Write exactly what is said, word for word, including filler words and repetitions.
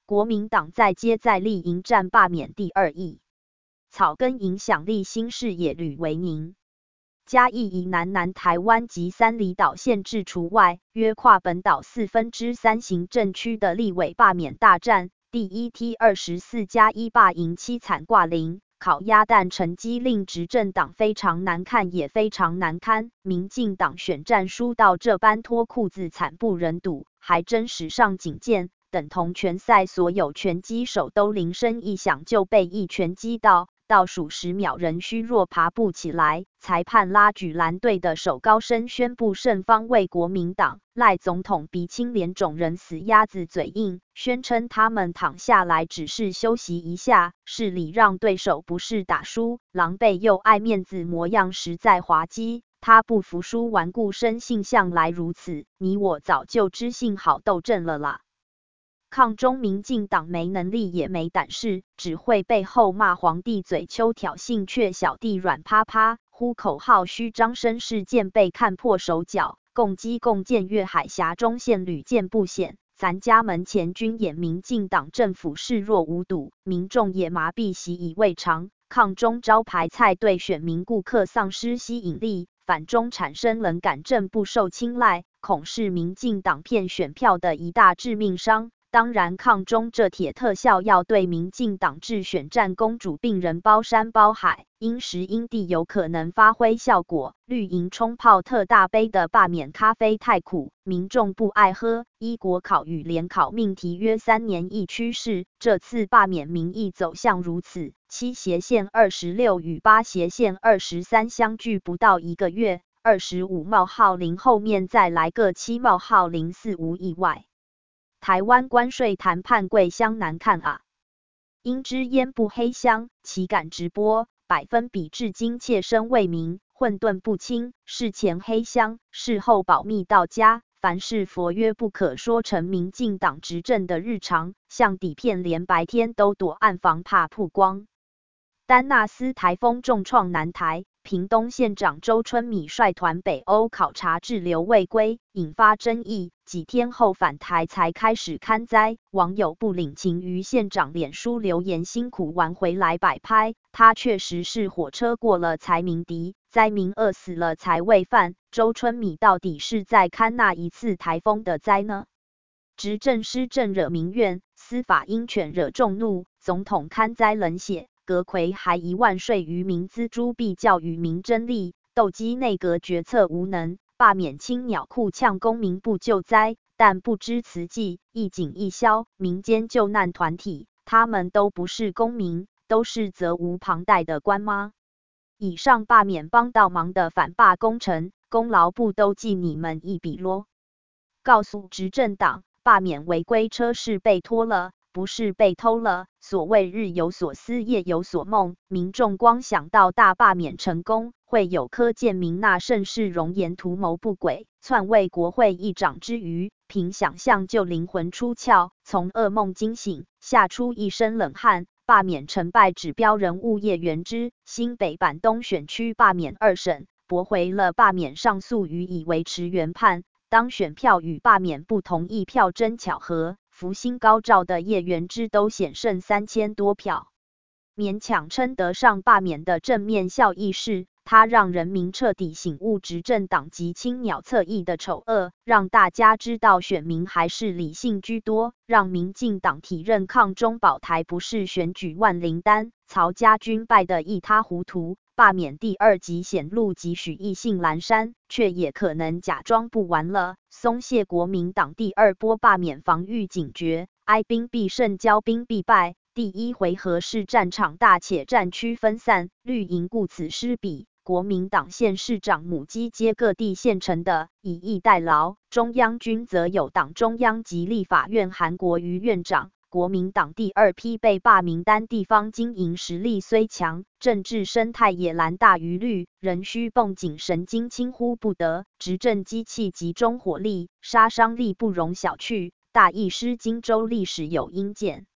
国民党再接再厉，迎战罢免第二役。草根影响力新视野吕维宁。嘉义以南南台湾及三离岛县治除外，约跨本岛四分之三行政区的立委罢免大战，第一梯二十四加一罢赢凄惨挂零，烤鸭蛋成绩令执政党非常难看也非常难堪。民进党选战输到这般脱裤子惨不忍睹，还真史上仅见，等同拳赛所有拳击手都铃声一响就被一拳击到。倒数十秒仍虚弱爬不起来，裁判拉举蓝队的手高声宣布胜方为国民党。赖总统鼻青脸肿人死鸭子嘴硬，宣称他们躺下来只是休息一下，是礼让对手不是打输，狼狈又爱面子模样实在滑稽。他不服输顽固生性向来如此，你我早就知幸好斗阵了啦。抗中民进党没能力也没胆识，只会背后骂皇帝嘴丘挑衅，却小弟软趴趴，呼口号虚张声势，渐被看破手脚。共机共建粤海峡中线屡见不鲜，咱家门前军演，民进党政府视若无睹，民众也麻痹习以为常。抗中招牌菜对选民顾客丧失吸引力，反中产生冷感，正不受青睐，恐是民进党骗选票的一大致命伤。当然，抗中这铁特效药对民进党治选战公主病人包山包海，因时因地有可能发挥效果。绿营冲泡特大杯的罢免咖啡太苦，民众不爱喝。依国考与联考命题约三年一趋势，这次罢免民意走向如此。七斜线二十六与八斜线二十三相距不到一个月，二十五冒号零后面再来个七冒号零四无意外。台湾关税谈判贵香难看啊！因之烟不黑香，岂敢直播？百分比至今切身为民，混沌不清。事前黑香，事后保密到家。凡事佛约不可说成民进党执政的日常，像底片连白天都躲暗房怕曝光。丹纳斯台风重创南台。屏东县长周春米率团北欧考察滞留未归，引发争议。几天后返台才开始勘灾，网友不领情于县长脸书留言辛苦玩回来摆拍，他确实是火车过了才鸣笛，灾民饿死了才喂饭。周春米到底是在勘那一次台风的灾呢？执政施政惹民怨，司法鹰犬惹众怒，总统勘灾冷血。阁揆还一万税于民，锱铢必较与民争利，斗鸡内阁决策无能，罢免青鸟裤呛公民不救灾，但不知慈济、一警一消民间救难团体，他们都不是公民，都是责无旁贷的官吗？以上罢免帮倒忙的反罢工程，功劳不都记你们一笔咯？告诉执政党，罢免违规车是被拖了。不是被偷了。所谓日有所思夜有所梦，民众光想到大罢免成功，会有柯建铭那盛世容颜图谋不轨，篡位国会议长之余，凭想象就灵魂出窍，从噩梦惊醒，吓出一身冷汗。罢免成败指标人物叶元之，新北板东选区罢免二审，驳回了罢免上诉予以维持原判。当选票与罢免不同意票真巧合，福星高照的叶元之都险胜三千多票，勉强称得上罢免的正面效益是，它让人民彻底醒悟执政党及青鸟侧翼的丑恶，让大家知道选民还是理性居多，让民进党体认抗中保台不是选举万灵丹，曹家军败得一塌糊涂。罢免第二级显露几许意兴阑珊，却也可能假装不完了，松懈国民党第二波罢免防御警觉，哀兵必胜，骄兵必败。第一回合是战场大且战区分散，绿营顾此失彼，国民党县市长母鸡接各地县城的，以逸待劳，中央军则有党中央及立法院韩国瑜院长。国民党第二批被罢名单地方经营实力虽强，政治生态也蓝大于绿，仍需绷紧神经，轻忽不得。执政机器集中火力，杀伤力不容小觑。大意失荆州历史有应见。